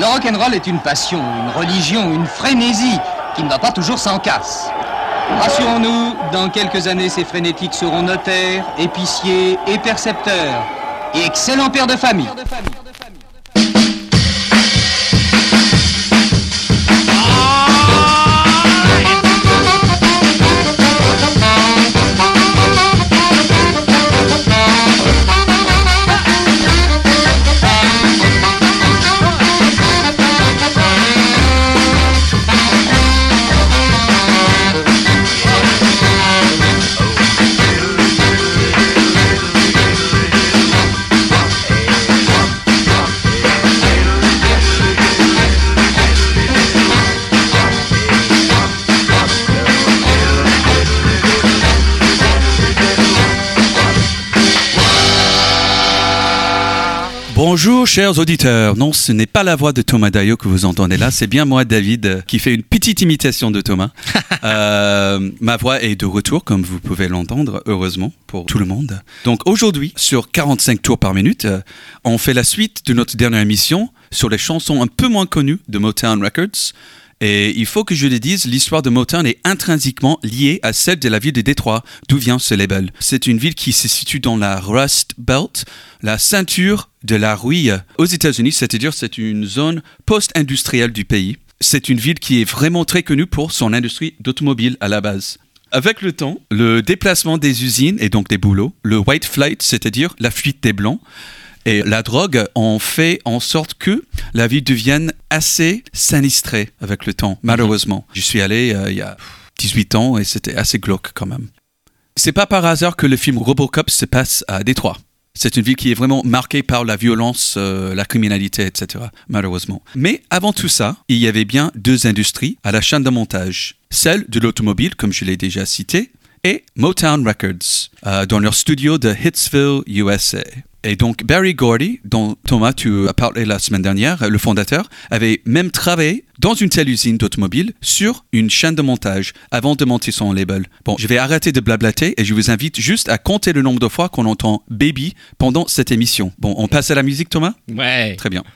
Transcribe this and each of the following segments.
Le rock'n'roll est une passion, une religion, une frénésie qui ne va pas toujours sans casse. Rassurons-nous, dans quelques années, ces frénétiques seront notaires, épiciers et percepteurs. Et excellents pères de famille. Bonjour chers auditeurs, non ce n'est pas la voix de Thomas Dayo que vous entendez là, c'est bien moi David qui fait une petite imitation de Thomas. Ma voix est de retour comme vous pouvez l'entendre, heureusement pour tout le monde. Donc aujourd'hui sur 45 tours par minute, on fait la suite de notre dernière émission sur les chansons un peu moins connues de Motown Records. Et il faut que je le dise, l'histoire de Motown est intrinsèquement liée à celle de la ville de Détroit, d'où vient ce label. C'est une ville qui se situe dans la Rust Belt, la ceinture de la rouille aux États-Unis, c'est-à-dire c'est une zone post-industrielle du pays. C'est une ville qui est vraiment très connue pour son industrie d'automobile à la base. Avec le temps, le déplacement des usines et donc des boulots, le white flight, c'est-à-dire la fuite des blancs, et la drogue ont fait en sorte que la ville devienne assez sinistrée avec le temps, malheureusement. Je suis allé il y a 18 ans et c'était assez glauque quand même. C'est pas par hasard que le film Robocop se passe à Détroit. C'est une ville qui est vraiment marquée par la violence, la criminalité, etc., malheureusement. Mais avant tout ça, il y avait bien deux industries à la chaîne de montage. Celle de l'automobile, comme je l'ai déjà cité, et Motown Records, dans leur studio de Hitsville, USA. Et donc Barry Gordy, dont Thomas tu as parlé la semaine dernière, le fondateur, avait même travaillé dans une telle usine d'automobile sur une chaîne de montage avant de monter son label. Bon, je vais arrêter de blablater et je vous invite juste à compter le nombre de fois qu'on entend Baby pendant cette émission. Bon, on passe à la musique, Thomas ? Ouais. Très bien.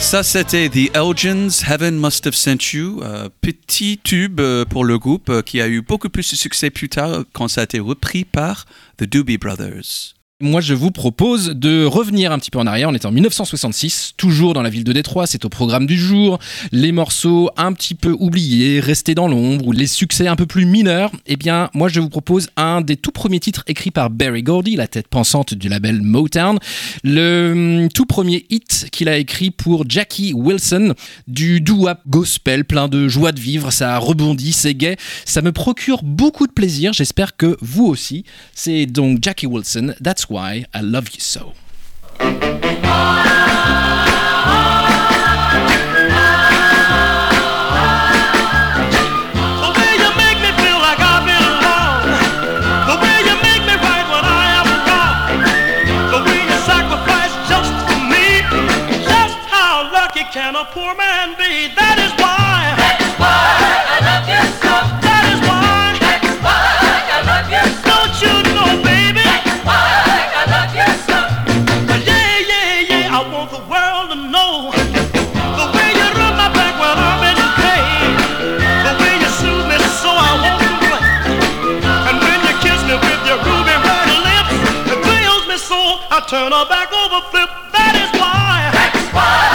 Ça, c'était The Elgins, Heaven Must Have Sent You. Petit tube pour le groupe qui a eu beaucoup plus de succès plus tard quand ça a été repris par The Doobie Brothers. Moi, je vous propose de revenir un petit peu en arrière. On est en 1966, toujours dans la ville de Détroit. C'est au programme du jour. Les morceaux un petit peu oubliés, restés dans l'ombre, ou les succès un peu plus mineurs. Eh bien, moi, je vous propose un des tout premiers titres écrits par Berry Gordy, la tête pensante du label Motown. Le tout premier hit qu'il a écrit pour Jackie Wilson, du doo-wop gospel, plein de joie de vivre. Ça rebondit, c'est gai. Ça me procure beaucoup de plaisir. J'espère que vous aussi. C'est donc Jackie Wilson. That's why I love you so. Can a poor man be? That is why. That's why I love you so. That is why. That's why I love you so. Don't you know, baby? That's why I love you so. Yeah, yeah, yeah. I want the world to know the way you rub my back when I'm in pain, the way you soothe me so I won't complain, and when you kiss me with your ruby red lips, it thrills me so I turn her back over flip. That is why. That's why.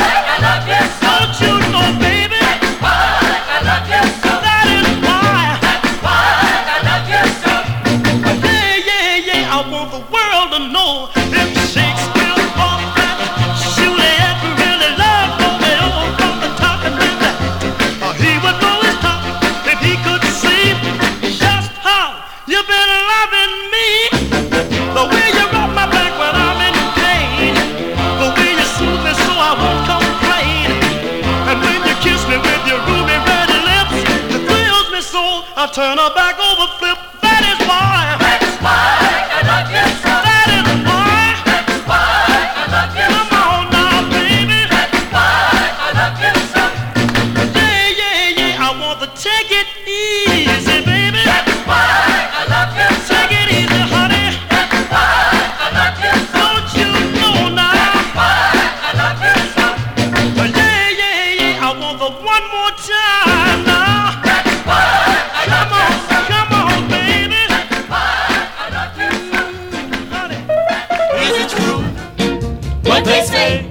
Don't you know, baby? That's why I love you so. That is why. That's why I love you so. Yeah, yeah, yeah. I want the world to know if Shakespeare thought that Juliet really loved Romeo from the top and then that he would blow his top if he could see just how you've been loving me. The way you rub my back when I'm in pain, the way you soothe me so I won't complain, and when you kiss me with your ruby red lips, it thrills me so I turn her back over flip. That is why. That's why I love you so. That is why. That's why I love you so. Come on now, baby. That's why I love you so. Yeah, yeah, yeah. I want to take it easy, baby. That's why I love you so. Take it easy, honey. That's why I love you so. Don't you know now? That's why I love you so. Yeah, yeah, yeah. I want the one more time now. That's why I love you so. Come on, baby. That's why I love you so. Honey. Is it true what they say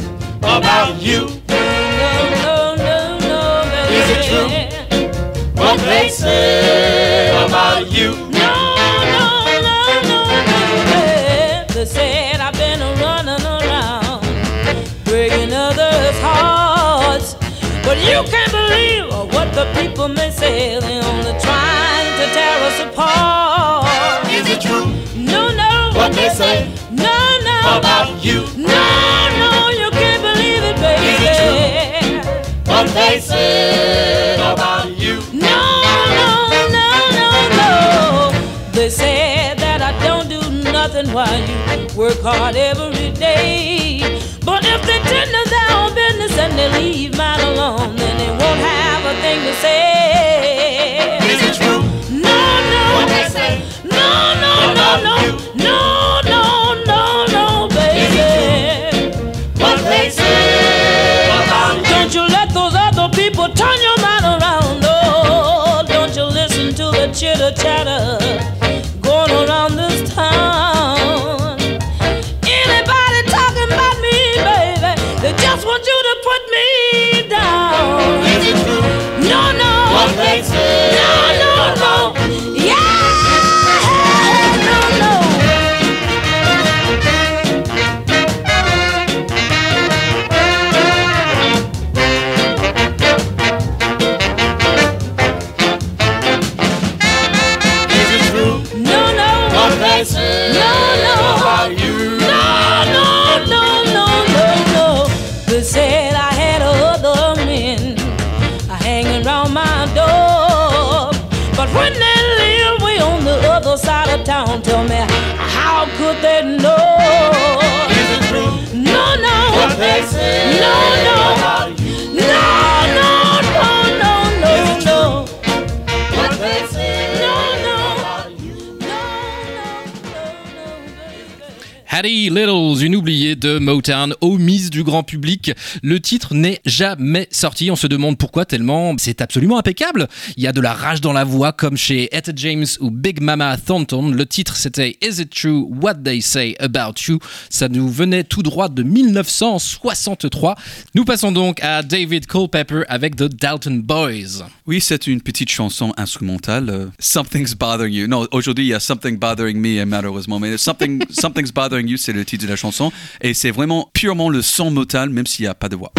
about you? Is it true what they say about you? They said I've been running around breaking others' hearts, but you can't believe what the people may say. They're only trying to tear us apart. Is it true No, no. what they say No, no. about you? No, no, you can't believe it, baby. Is it what they say about you? No, no, no, no, no. They say that I don't do nothing while you work hard every day. But if they tend to their own business and they leave mine alone, then they won't have a thing to say. Is it true No, no. what they say No, no, no, about no. you? No, no, no, no, baby. What they say about you? Don't you let those other people turn your mind around. Oh, don't you listen to the chitter chatter going around this town. Anybody talking about me, baby, they just want you to put me down. Is it true No, no. what they say? No, no, no. Yeah, no, no. Is it true No, no. what they say No, no. about you? No, no, no, no, no, no. They said I had other men hanging around my door, but when they live way on the other side of town, tell me how could they know? Is it true No, no. what they say No, no. about you? No, no, no, no, no, no. What they say No, no. about you? No, no, no, no, baby. Hattie Littles, une oubliée de Motown aux mises du grand public. Le titre n'est jamais sorti. On se demande pourquoi, tellement c'est absolument impeccable. Il y a de la rage dans la voix comme chez Etta James ou Big Mama Thornton. Le titre c'était Is It True What They Say About You. Ça nous venait tout droit de 1963. Nous passons donc à David Culpepper avec The Dalton Boys. Oui, c'est une petite chanson instrumentale. Something's Bothering You. Non, aujourd'hui, il y a Something Bothering Me, malheureusement. Mais Something's Bothering You, c'est le titre de la chanson. Et c'est vraiment purement le son Motown, même s'il n'y a pas de voix.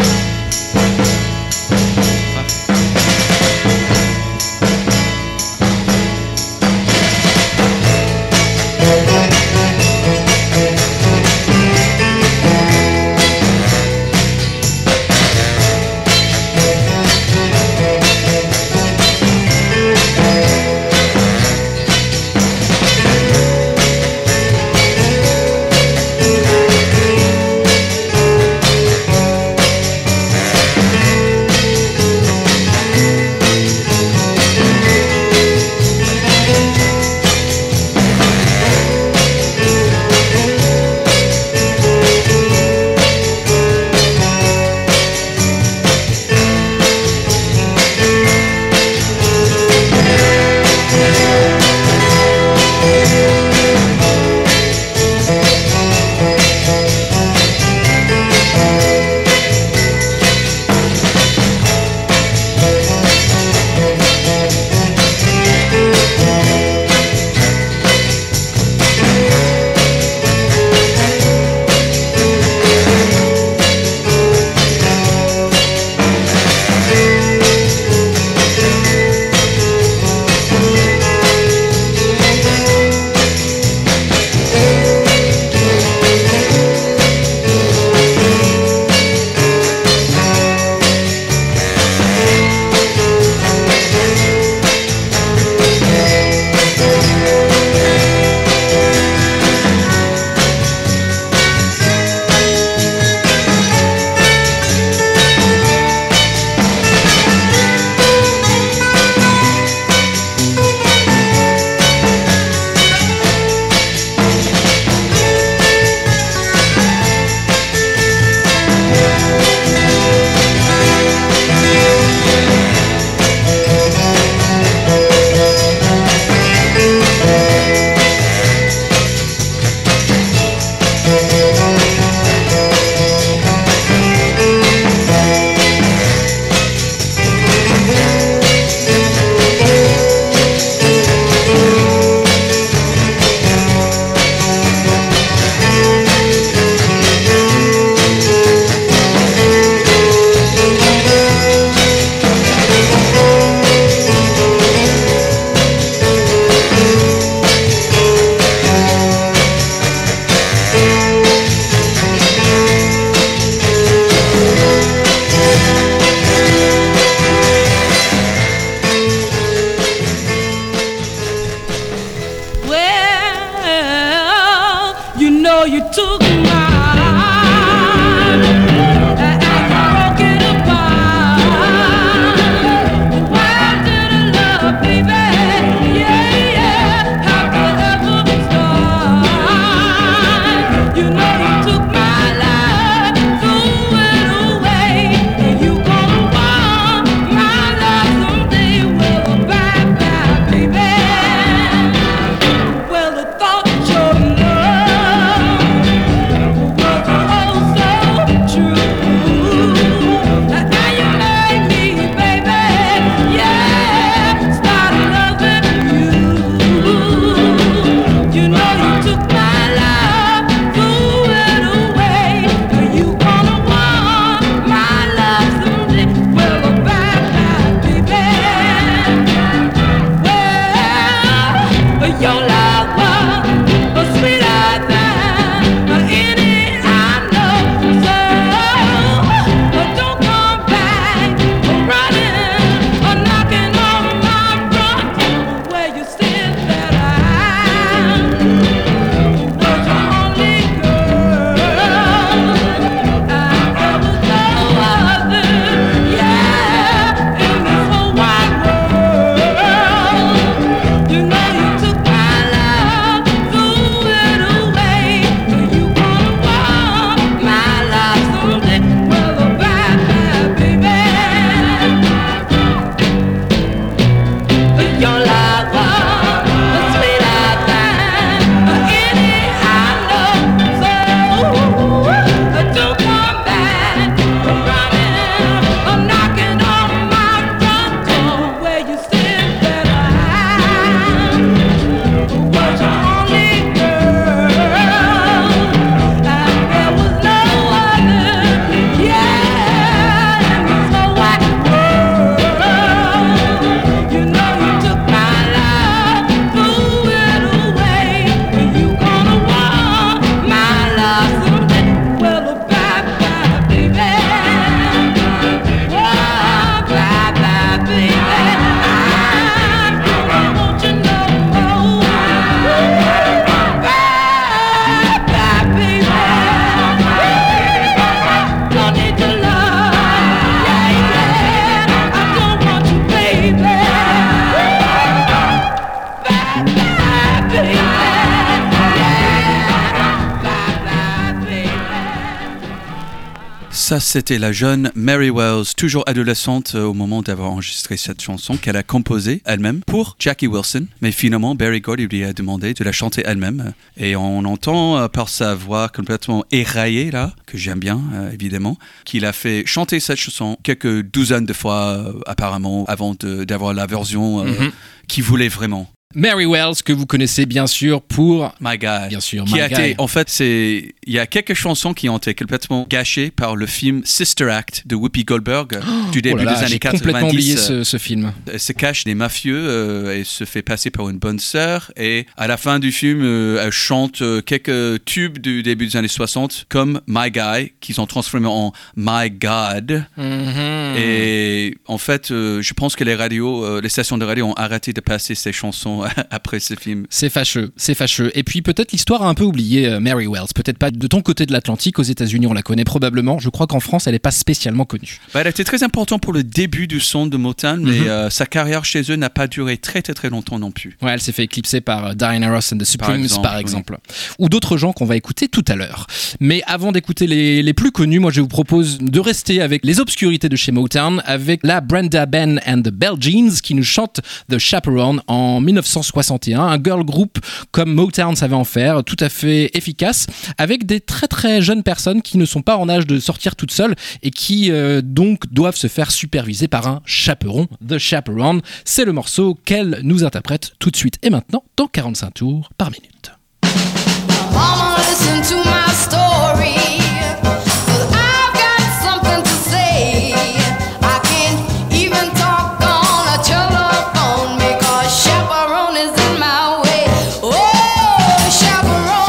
Ça, c'était la jeune Mary Wells, toujours adolescente au moment d'avoir enregistré cette chanson qu'elle a composée elle-même pour Jackie Wilson. Mais finalement, Berry Gordy lui a demandé de la chanter elle-même. Et on entend par sa voix complètement éraillée, là, que j'aime bien, évidemment, qu'il a fait chanter cette chanson quelques douzaines de fois, apparemment, avant d'avoir la version qu'il voulait vraiment. Mary Wells, que vous connaissez bien sûr pour My Guy. Bien sûr, qui My a Guy. été, en fait, il y a quelques chansons qui ont été complètement gâchées par le film Sister Act de Whoopi Goldberg du début Oh là là, des années j'ai 90. complètement oublié ce film. Elle se cache des mafieux et se fait passer pour une bonne sœur. Et à la fin du film, elle chante quelques tubes du début des années 60 comme My Guy, qu'ils ont transformé en My God. Et en fait, je pense que les stations de radio ont arrêté de passer ces chansons après ce film. C'est fâcheux. Et puis peut-être l'histoire a un peu oublié Mary Wells. Peut-être pas de ton côté de l'Atlantique. Aux États-Unis, on la connaît probablement. Je crois qu'en France, elle n'est pas spécialement connue. Elle était très importante pour le début du son de Motown, mais sa carrière chez eux n'a pas duré très très très longtemps non plus. Ouais, elle s'est fait éclipser par Diana Ross and the Supremes, par exemple. Oui. Ou d'autres gens qu'on va écouter tout à l'heure. Mais avant d'écouter les plus connus, moi je vous propose de rester avec les obscurités de chez Motown, avec la Brenda Ben and the Bell Jeans qui nous chante The Chaperone en 1961, un girl group comme Motown savait en faire, tout à fait efficace, avec des très très jeunes personnes qui ne sont pas en âge de sortir toutes seules et qui donc doivent se faire superviser par un chaperon. The Chaperone, c'est le morceau qu'elle nous interprète tout de suite et maintenant dans 45 tours par minute. Mama, listen to my story, 'cause I've got something to say. I can't even talk on a telephone because chaperone is in my way. Oh, chaperone,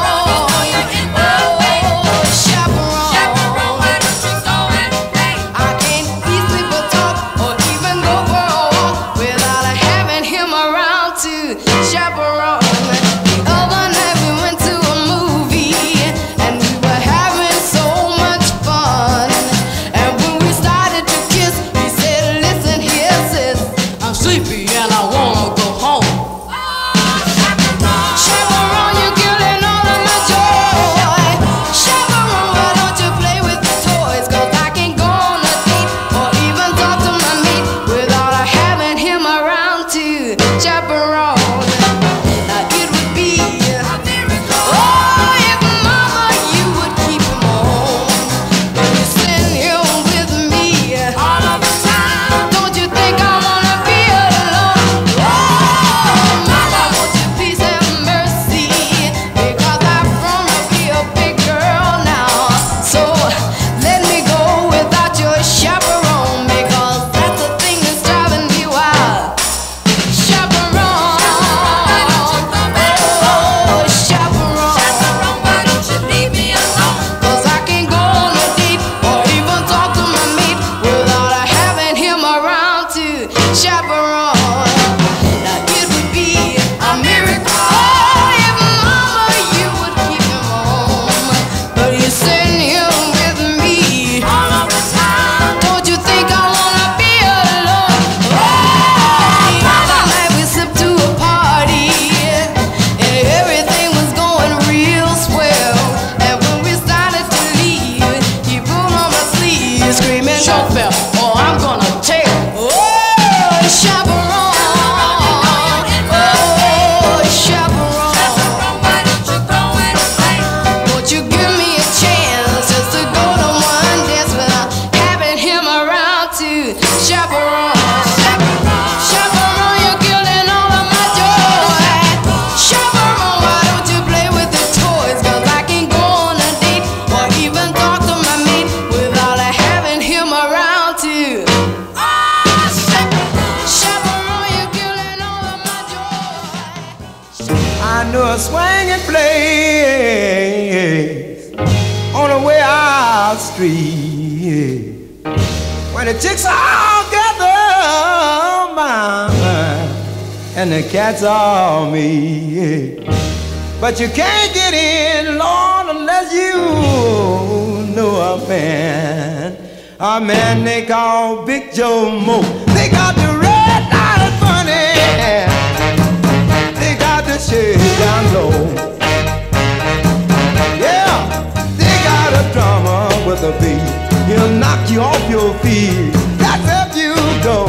chaperone, I can't easily but talk or even go for a walk without having him around to chaperone. The other night we went to a movie and we were having so much fun. And when we started to kiss, he said, "Listen here, sis, I'm sleepy and I wanna go home." Chaperone, you're killing all of my joy. Chaperone, why don't you play with the toys? 'Cause I can't go on a date or even talk to my mate without having him around to chaperone. Now it would be, oh, if mama you would keep him home, and you send him with me all of the time. Don't you think I wanna be alone? Oh, mama, won't you please have mercy? Because I've grown to be a big girl now. So let me go without your chaperone, because that's the thing that's driving me wild. Chaperone, oh, chaperone, why don't you leave me alone? 'Cause I can't go on a date or even talk to my mate without having him around to chaperone. Now it would be a miracle, oh, if mama you would keep him home, but you send him with me all of the time. Don't you think I wanna be alone? Oh, mama, night we slipped to a party and everything was going real swell. And when we started to leave, he pulled on my sleeve, screaming, "Chauffeur, or I'm gonna tell." Oh, chaperone, oh, chaperone, why don't you go and play? Won't you give me a chance just to go to one dance without having him around to chaperone? Chaperone, you're killing all of my joy. Chaperone, why don't you play with the toys? 'Cause I can't go on a date or even talk to my mate without having him around to. Chaperone, you're killing all of my joy. I know a swinging place on the way out street where the chicks all gather mine and the cats all me. But you can't get in, Lord, unless you know a man they call Big Joe Mo. They got the red light funny, they got the shade down low. Yeah, they got a drummer up with a beat. He'll knock you off your feet. That's if you go.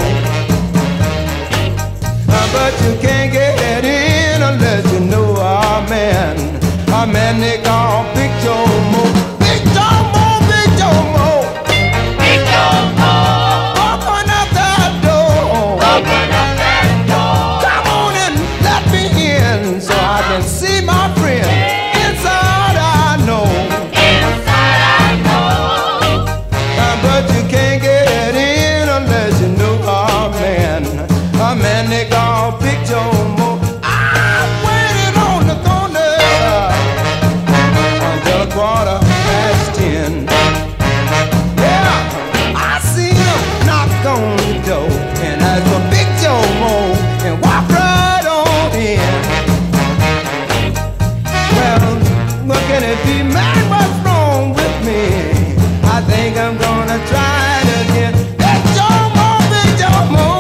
But you can't get in unless you know our man they call Big Joe Mo. Big Joe Mo, Big Joe Mo. Big Joe Mo. Open up that door. Open up that door. Come on and let me in so I can see my friend. Inside I know. Inside I know. But you can't get in unless you know our man they call Big Joe Mo. I'm waiting on the corner until 10:15. Yeah, I see him knock on the door and ask for Big Joe Mo and walk right on in. Well, what can it be, man? What's wrong with me? I think I'm gonna try it again. Big Joe Mo, Big Joe Mo.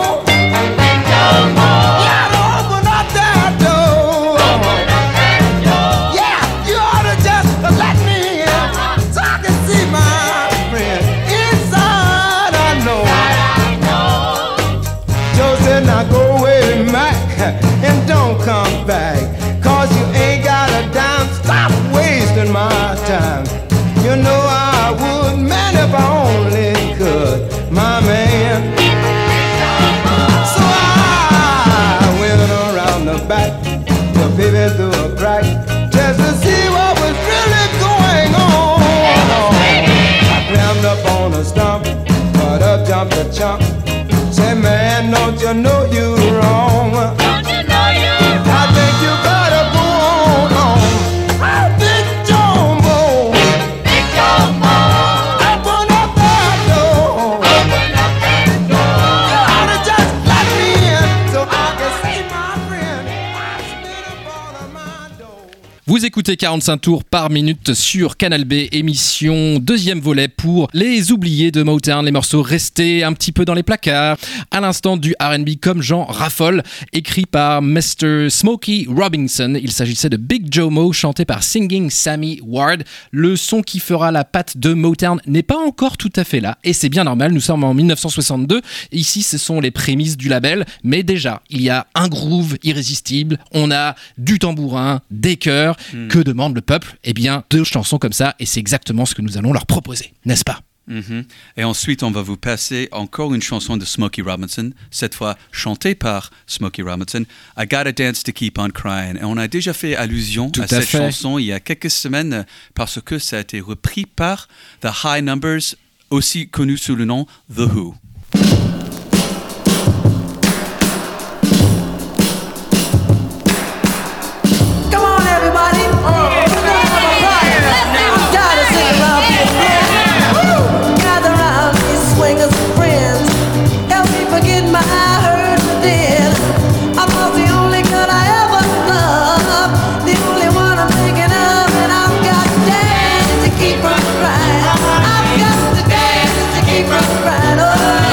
And don't come back, 'cause you ain't got a dime. Stop wasting my time. You know I would, man, if I only could, my man. So I went around the back to peep it through a crack just to see what was really going on. I climbed up on a stump, but up jumped a chump. Say, man, don't you know you're wrong? Don't you know you're wrong? I think you better go on. Big Joe Mo. Big Joe Mo. Open up that door. Open up that door. You ought to just let me in so I can see my friend. I'm spinning for my door. Vous écoutez 45 tours par minute sur Canal B, émission deuxième volet pour les oubliés de Motown, les morceaux restés un petit peu dans les placards. À l'instant du R&B comme Jean raffole, écrit par Mr. Smokey Robinson. Il s'agissait de Big Joe Mo, chanté par Singing Sammy Ward. Le son qui fera la patte de Motown n'est pas encore tout à fait là, et c'est bien normal, nous sommes en 1962. Ici, ce sont les prémices du label, mais déjà, il y a un groove irrésistible, on a du tambourin, des chœurs. Que demande le peuple? Eh bien, 2 chansons comme ça, et c'est exactement ce que nous allons leur proposer, n'est-ce pas? Et ensuite, on va vous passer encore une chanson de Smokey Robinson, cette fois chantée par Smokey Robinson, I Gotta Dance to Keep on Crying. Et on a déjà fait allusion à cette chanson il y a quelques semaines parce que ça a été repris par The High Numbers, aussi connu sous le nom The Who. Keep on crying. I've got to dance to keep on crying. Oh.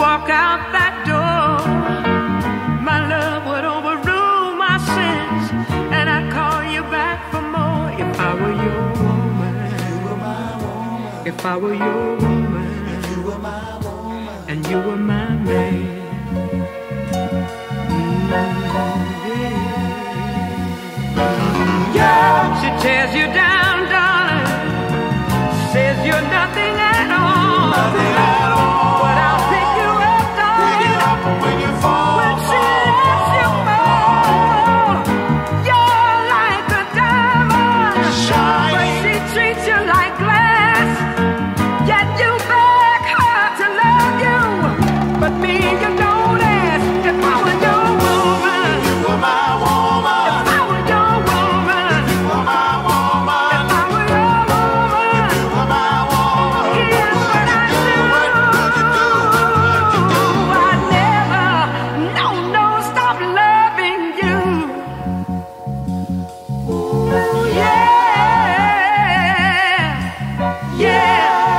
walk out that door, my love would overrule my sins, and I'd call you back for more if I were your woman. If I were your woman, and you were my man. Yeah, she tears you down, darling. Says you're nothing at all. Nothing at all. But I'll pick you up, darling. Pick you up when you fall. When she lets you fall, you're like a diamond, shining. But she treats you like glass. Yet you beg her to love you, but me you don't ask. If I were your woman, you were my woman. If I were your woman, you were my woman. If I were your woman, you were my woman. Here's what I do. I never, no, stop loving you. Ooh, yeah.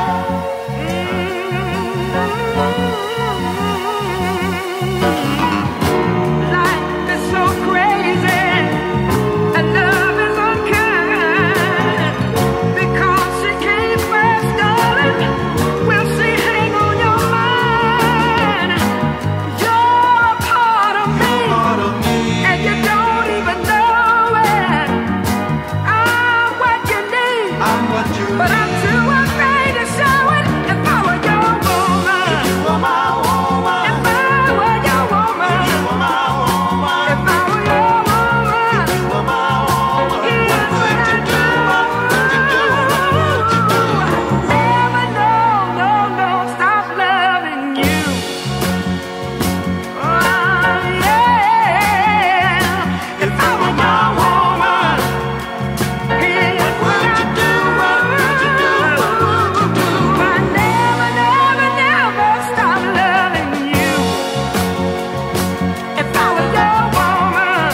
Life is so crazy, and love is unkind. Because she came first, darling, will she hang on your mind? You're a part of me, and you don't even know it. I'm what you need, but I'm too afraid to show it. If I were your woman, you were my woman. If I were your woman, you were my woman. If I were your woman, you were my woman. Here's what I do. Never, no, stop loving you. Oh, yeah. If I were your woman, here's what I do. I never stop loving you. If I were your woman,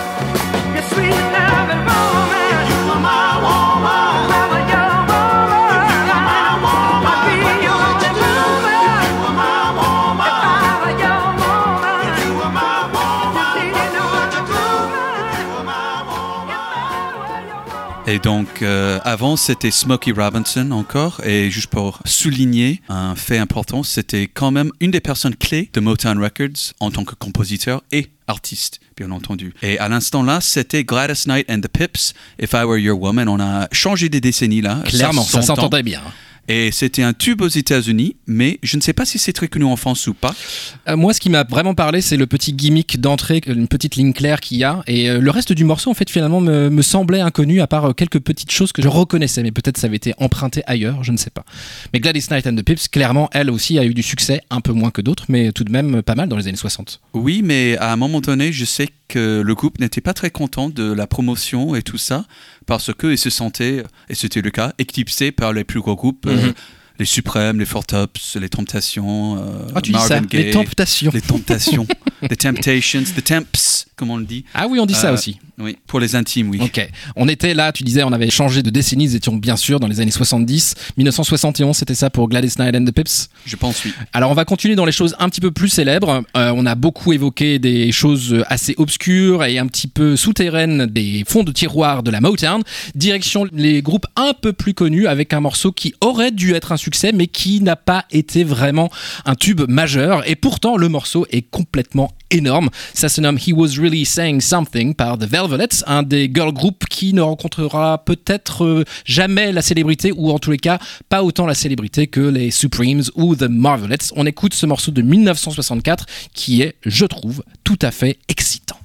your sweet loving woman, you were my woman. If I were your woman, you were my woman. I'd be your only woman. You were my woman. If I were your woman, you were my woman. You need no other woman. You were my woman. If I were your woman. Et donc, avant, c'était Smokey Robinson encore. Et juste pour souligner un fait important, c'était quand même une des personnes clés de Motown Records en tant que compositeur et artiste, bien entendu. Et à l'instant là, c'était Gladys Knight and the Pips, If I Were Your Woman. On a changé des décennies là. Clairement, ça s'entend. s'entendait bien. Et c'était un tube aux États-Unis, mais je ne sais pas si c'est très connu en France ou pas. Moi, ce qui m'a vraiment parlé, c'est le petit gimmick d'entrée, une petite ligne claire qu'il y a. Et le reste du morceau, en fait, finalement, me semblait inconnu, à part quelques petites choses que je reconnaissais. Mais peut-être ça avait été emprunté ailleurs, je ne sais pas. Mais Gladys Knight and the Pips, clairement, elle aussi a eu du succès, un peu moins que d'autres, mais tout de même pas mal dans les années 60. Oui, mais à un moment donné, je sais que le groupe n'était pas très content de la promotion et tout ça, parce qu'ils se sentaient, et c'était le cas, éclipsés par les plus gros groupes, les Suprêmes, les Four Tops, les Temptations, Tu dis ça, Marvin Gaye, les Temptations. les Temptations, les Temptations, the Temps, comme on le dit. Ah oui, on dit ça aussi. Oui, pour les intimes, oui. Ok. On était là, tu disais, on avait changé de décennie, nous étions bien sûr dans les années 70. 1971, c'était ça pour Gladys Knight and the Pips. Je pense, oui. Alors on va continuer dans les choses un petit peu plus célèbres. On a beaucoup évoqué des choses assez obscures et un petit peu souterraines des fonds de tiroir de la Motown. Direction les groupes un peu plus connus avec un morceau qui aurait dû être un succès mais qui n'a pas été vraiment un tube majeur. Et pourtant le morceau est complètement énorme. Ça se nomme He Was Really Saying Something par The Velvets, un des girl groups qui ne rencontrera peut-être jamais la célébrité, ou en tous les cas pas autant la célébrité que les Supremes ou The Marvelettes. On écoute ce morceau de 1964 qui est, je trouve, tout à fait excitant.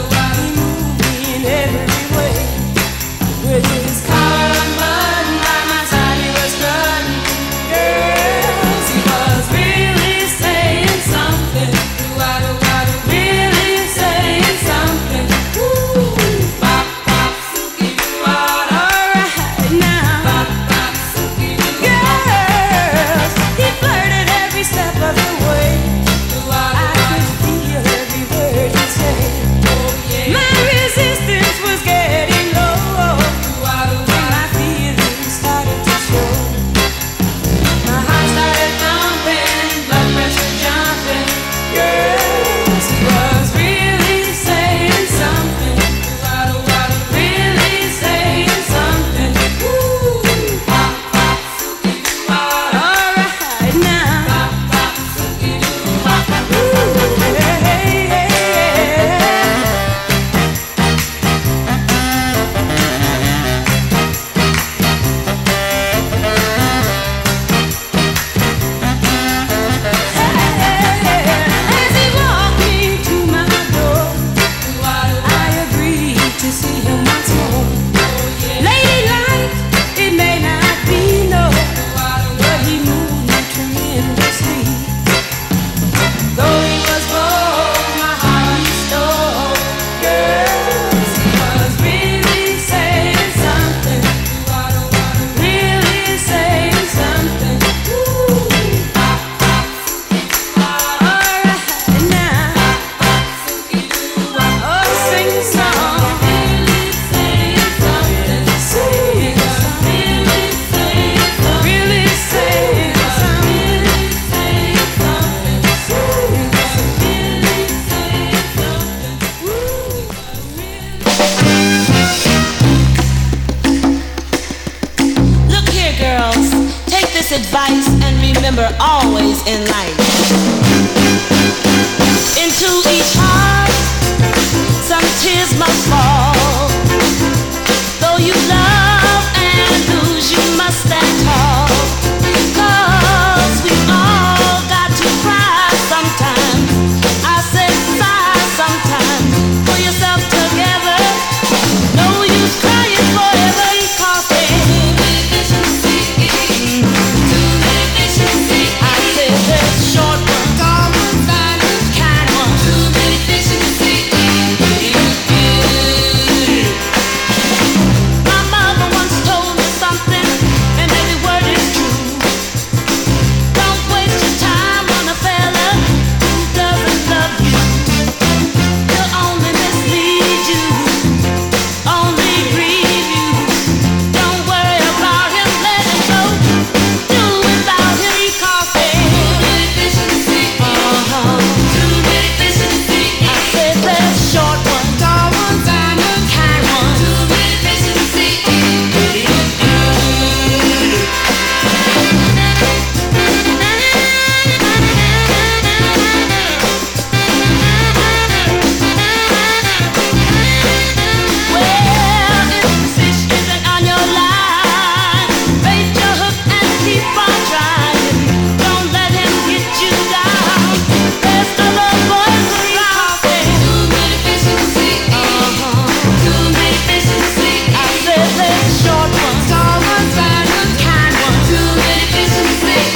With his collar, mud, advice and remember always in life. Into each heart, some tears must fall. Though you love and lose, you must stand tall. 'Cause we all got to cry sometimes. I said sigh sometimes. Pull yourself together. No use crying forever. 'Cause there's too many fish in the sea. Too many fish in the sea. I said there's short ones, tall ones, fine ones, kind ones. Too many fish in the sea. My mother once told me something, and every word is true. Don't waste your time on a fella who doesn't love you. He'll only mislead you, only grieve you. Don't worry about him, let him go. Do without him, 'cause there's too many fish in the sea. Too many fish in the sea. I said there's short ones, tall ones, fine ones, kind ones. Too many fish in the sea. Well, if the fish isn't on your line, bait your hook and keep on trying. Don't let him get you down. There's other boys around. There's too many fish in the sea. Too many fish in the sea. I said there's short ones, tall ones, fine ones, kind ones. Too many fish in the sea.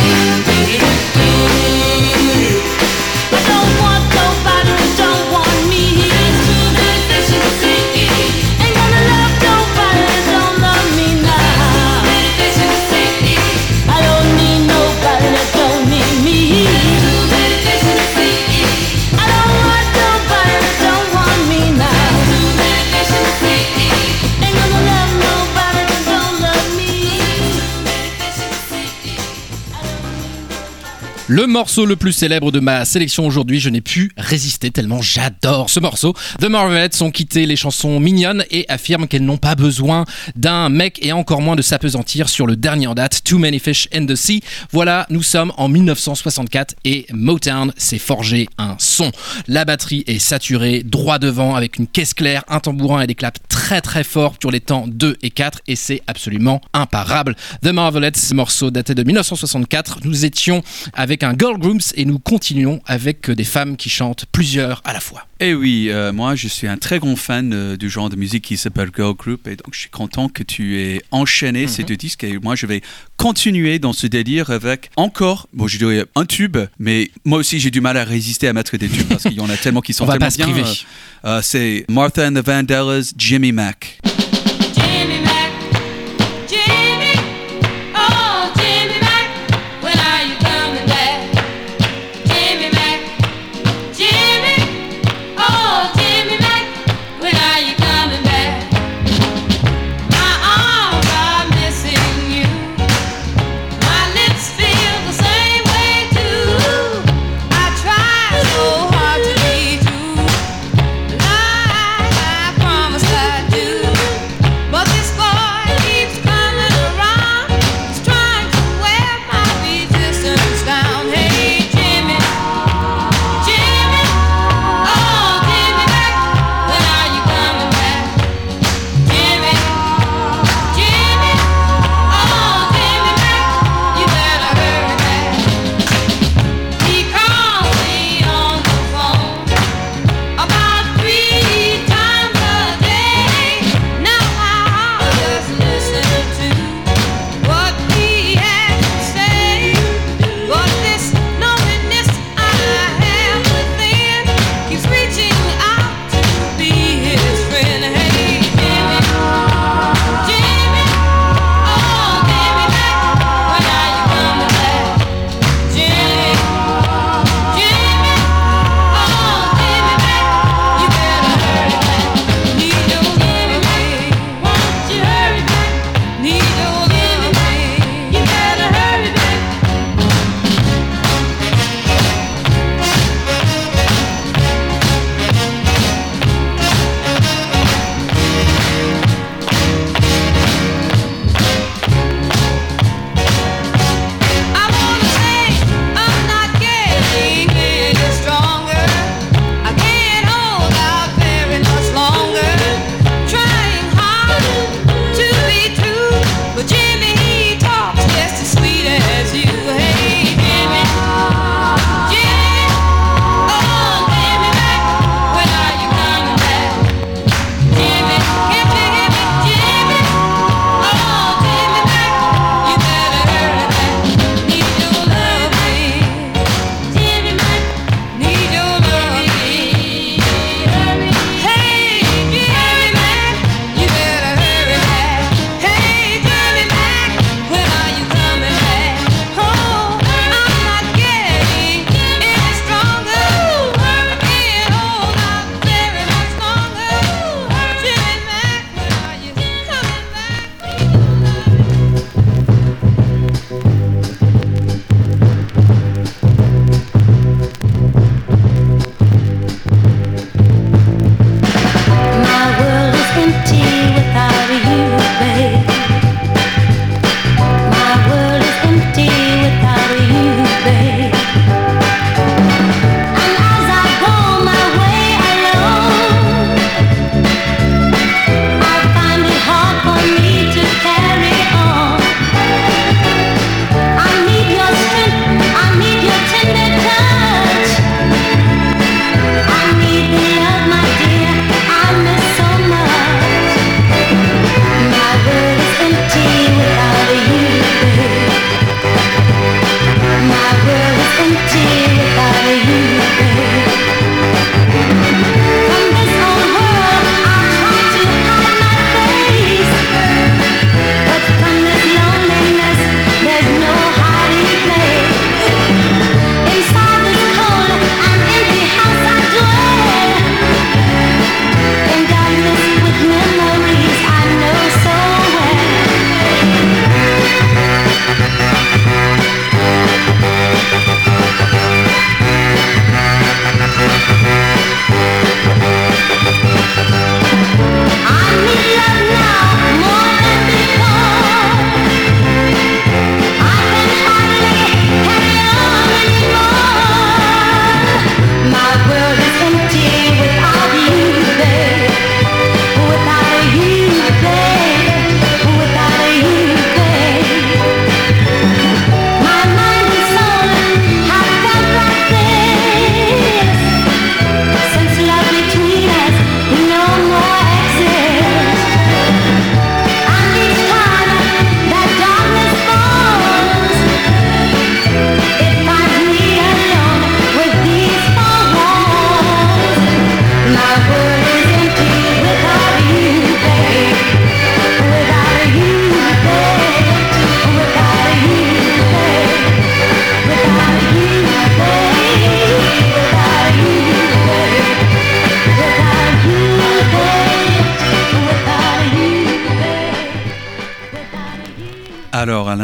I don't want nobody that don't want me. There's too many fish in the sea. Ain't gonna love nobody that don't love me now. Too many fish in the sea. I don't need nobody that don't need me. Too many fish in the sea. I don't want nobody that don't want me now. Too many fish in the sea. Ain't gonna love nobody that don't love me. Too many fish in the sea. I don't need Le morceau le plus célèbre de ma sélection aujourd'hui, je n'ai pu résister tellement j'adore ce morceau. The Marvelettes ont quitté les chansons mignonnes et affirment qu'elles n'ont pas besoin d'un mec et encore moins de s'apesantir sur le dernier en date, Too Many Fish in the Sea. Voilà, nous sommes en 1964 et Motown s'est forgé un son. La batterie est saturée, droit devant avec une caisse claire, un tambourin et des claps très très forts sur les temps 2 et 4 et c'est absolument imparable. The Marvelettes, ce morceau daté de 1964, nous étions avec un girl groups et nous continuons avec des femmes qui chantent plusieurs à la fois. Et oui, moi je suis un très grand fan du genre de musique qui s'appelle girl group et donc je suis content que tu aies enchaîné ces deux disques et moi je vais continuer dans ce délire avec encore, bon je dirais un tube, mais moi aussi j'ai du mal à résister à mettre des tubes parce qu'il y en a tellement qui sont On va tellement pas se bien. priver. C'est Martha and the Vandellas, Jimmy Mac. Jimmy Mac, Jimmy, oh Jimmy Mac, when are you coming back? Jimmy Mac, Jimmy, oh Jimmy Mac, when are you coming back? My arms are missing you, my lips feel the same way too. I try so hard to be true, like I promised I'd do.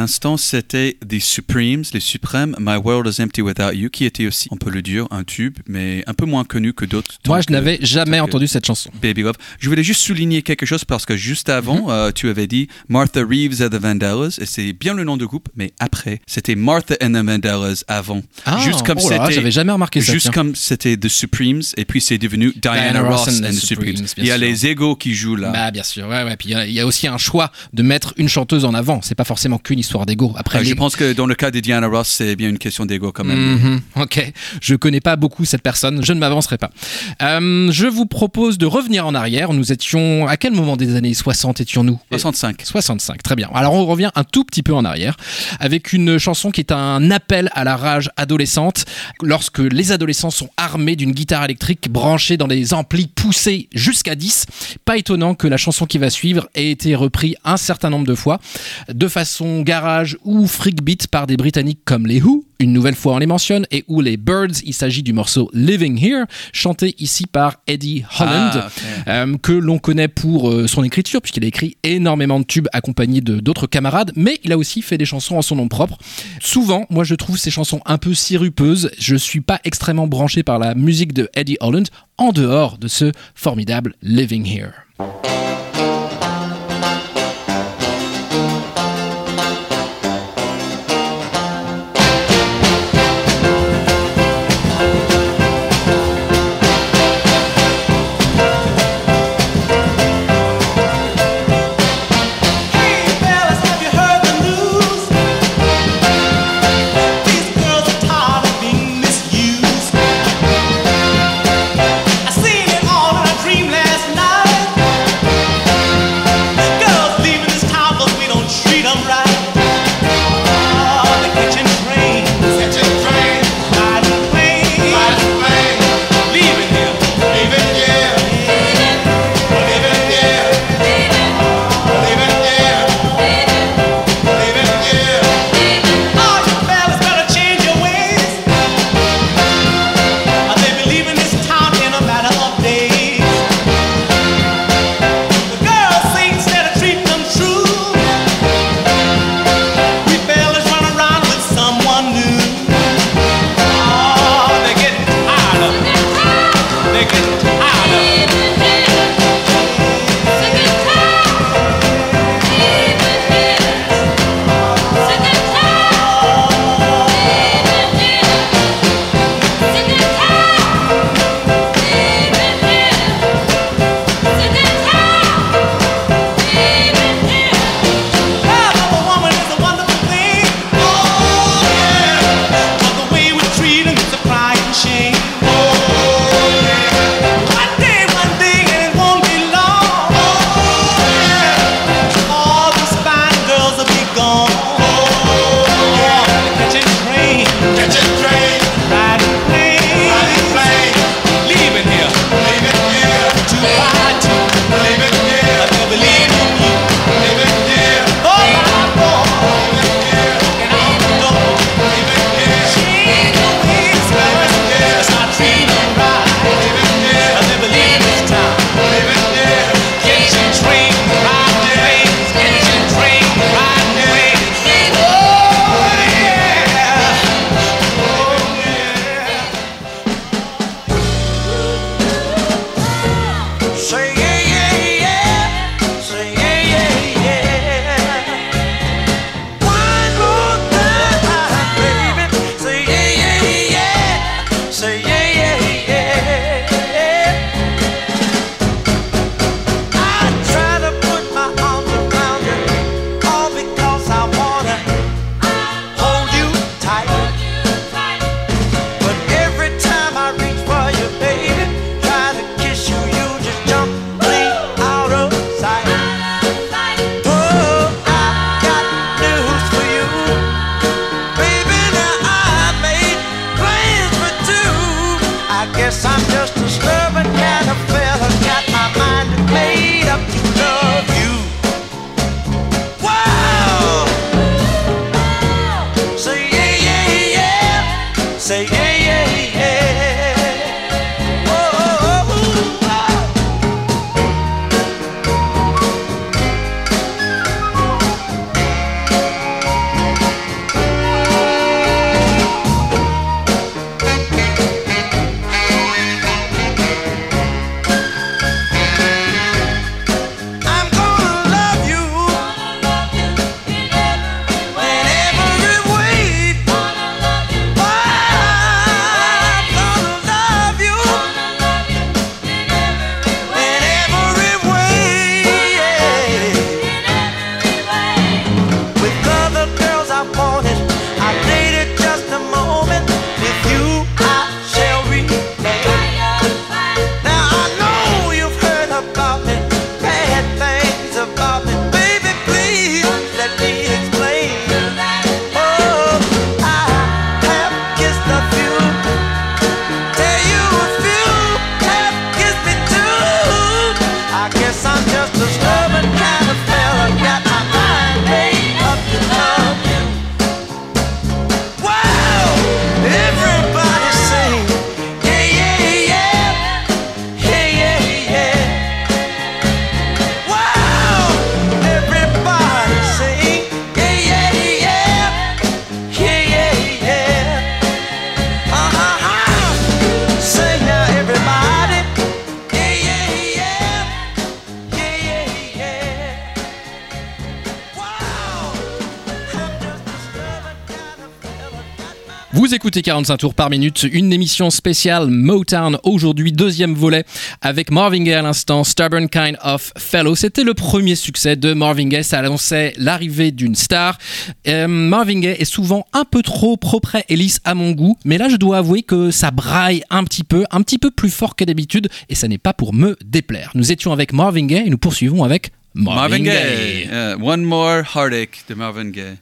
l'instant, c'était The Supremes, les Suprêmes, My World is Empty Without You, qui était aussi, on peut le dire, un tube, mais un peu moins connu que d'autres. Moi, je n'avais jamais entendu cette chanson. Baby Love. Je voulais juste souligner quelque chose parce que juste avant, tu avais dit Martha Reeves and the Vandellas, et c'est bien le nom du groupe, mais après, c'était Martha and the Vandellas avant. Juste comme j'avais jamais remarqué ça. Juste comme c'était The Supremes, et puis c'est devenu Diana Ross and the Supremes. Il y a les égos qui jouent là. Bah, bien sûr, ouais. Puis il y a aussi un choix de mettre une chanteuse en avant. C'est pas forcément qu'une histoire d'ego. Après, je pense que dans le cas de Diana Ross, c'est bien une question d'ego quand même. Ok, je connais pas beaucoup cette personne, je ne m'avancerai pas. Je vous propose de revenir en arrière. Nous étions à quel moment des années 60 étions-nous ? 65, très bien. Alors on revient un tout petit peu en arrière avec une chanson qui est un appel à la rage adolescente lorsque les adolescents sont armés d'une guitare électrique branchée dans des amplis poussés jusqu'à 10. Pas étonnant que la chanson qui va suivre ait été reprise un certain nombre de fois de façon garage ou freak beat par des Britanniques comme les Who. Une nouvelle fois on les mentionne, et où les Birds, il s'agit du morceau Living Here, chanté ici par Eddie Holland, que l'on connaît pour son écriture, puisqu'il a écrit énormément de tubes accompagnés d'autres camarades, mais il a aussi fait des chansons en son nom propre. Souvent, moi je trouve ces chansons un peu sirupeuses, je suis pas extrêmement branché par la musique de Eddie Holland, en dehors de ce formidable Living Here. Vous écoutez 45 tours par minute, une émission spéciale Motown aujourd'hui, deuxième volet avec Marvin Gaye à l'instant, Stubborn Kind of Fellow. C'était le premier succès de Marvin Gaye, ça annonçait l'arrivée d'une star. Marvin Gaye est souvent un peu trop propre et lisse à mon goût, mais là je dois avouer que ça braille un petit peu plus fort que d'habitude et ça n'est pas pour me déplaire. Nous étions avec Marvin Gaye et nous poursuivons avec Marvin Gaye. One More Heartache de Marvin Gaye.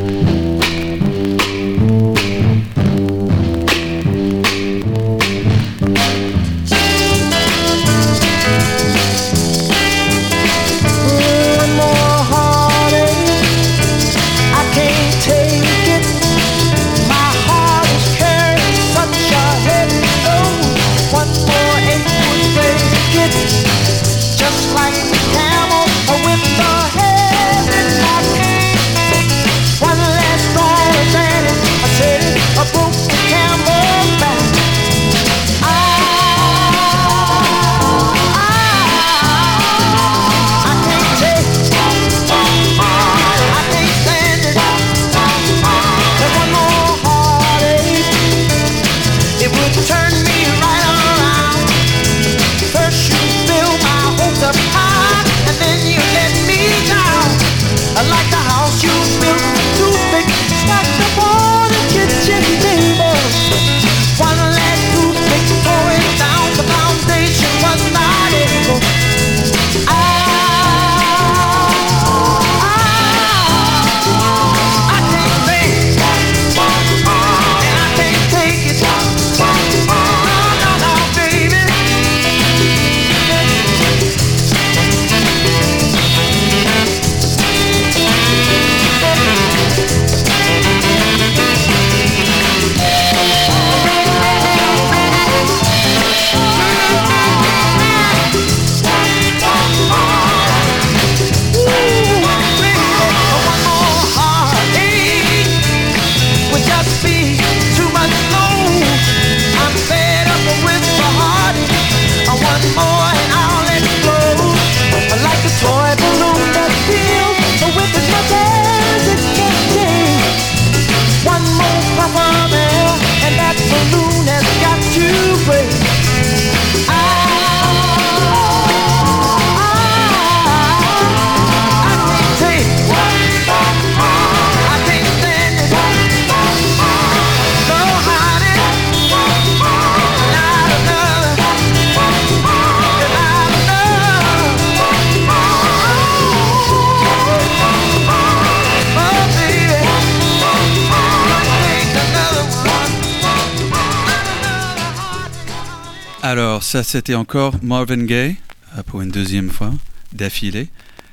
Alors, ça, c'était encore Marvin Gaye, pour une deuxième fois, d'affilée.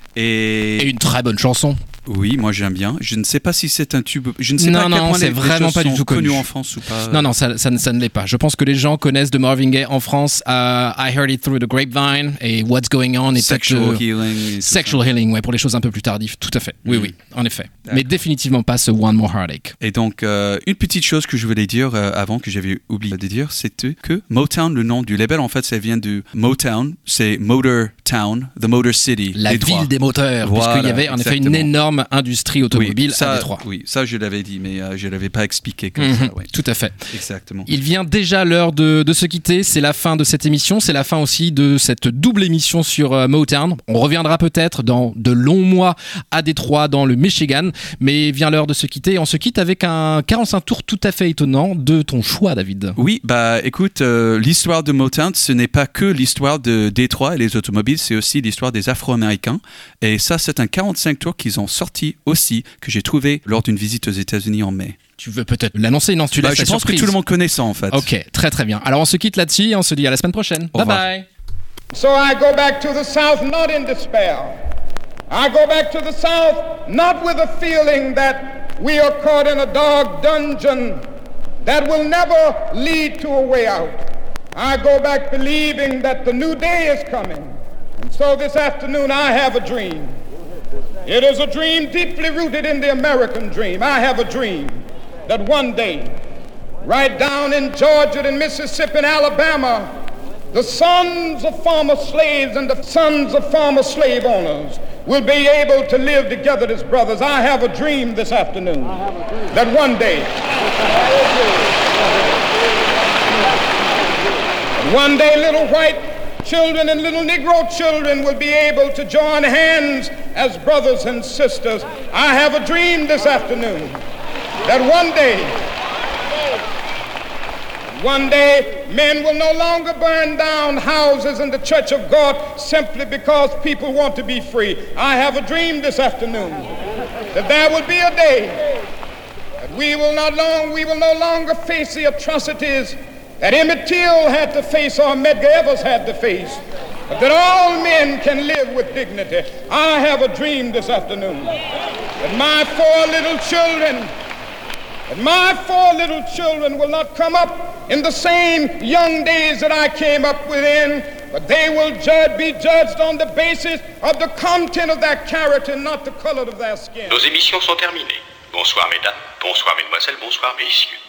Et une très bonne chanson. Oui, moi j'aime bien. Je ne sais pas si c'est un tube. Je ne sais pas à quel point c'est vraiment pas du tout connu en France ou pas. Non, ça ne l'est pas. Je pense que les gens connaissent de Marvin Gaye en France. I Heard It Through the Grapevine et What's Going On et Sexual Healing. Sexual Healing, ouais, pour les choses un peu plus tardives. Tout à fait. Oui, en effet. D'accord. Mais définitivement pas ce One More Heartache. Et donc, une petite chose que je voulais dire avant, que j'avais oublié de dire, c'était que Motown, le nom du label, en fait, ça vient de Motown. C'est Motor Town, the Motor City. La ville des moteurs, voilà, puisqu'il y avait en effet une énorme industrie automobile à Détroit. Oui, ça je l'avais dit, mais je ne l'avais pas expliqué comme ça. Oui. Tout à fait. Exactement. Il vient déjà l'heure de se quitter. C'est la fin de cette émission. C'est la fin aussi de cette double émission sur Motown. On reviendra peut-être dans de longs mois à Détroit, dans le Michigan. Mais vient l'heure de se quitter. On se quitte avec un 45 tours tout à fait étonnant de ton choix, David. Oui, bah écoute, l'histoire de Motown, ce n'est pas que l'histoire de Détroit et les automobiles, c'est aussi l'histoire des Afro-Américains. Et ça, c'est un 45 tours qu'ils ont sorti aussi, que j'ai trouvé lors d'une visite aux États-Unis en mai. Tu veux peut-être l'annoncer? Non, tu laisses je pense surprise. Que tout le monde connaît ça en fait. Ok, très très bien. Alors on se quitte là-dessus et on se dit à la semaine prochaine. Bye bye. So I go back to the South not in despair. I go back to the South not with a feeling that we are caught in a dark dungeon that will never lead to a way out. I go back believing that the new day is coming. And so this afternoon I have a dream. It is a dream deeply rooted in the American dream. I have a dream that one day, right down in Georgia and Mississippi and Alabama, the sons of former slaves and the sons of former slave owners will be able to live together as brothers. I have a dream this afternoon that one day One day little white children and little Negro children will be able to join hands as brothers and sisters. I have a dream this afternoon that one day men will no longer burn down houses in the church of God simply because people want to be free. I have a dream this afternoon that there will be a day that we will no longer face the atrocities that Emmett Till had to face or Medgar Evers had to face, but that all men can live with dignity. I have a dream this afternoon that my four little children will not come up in the same young days that I came up within, but they will be judged on the basis of the content of their character, not the color of their skin. Nos émissions sont terminées. Bonsoir mesdames, bonsoir mesdemoiselles, bonsoir messieurs.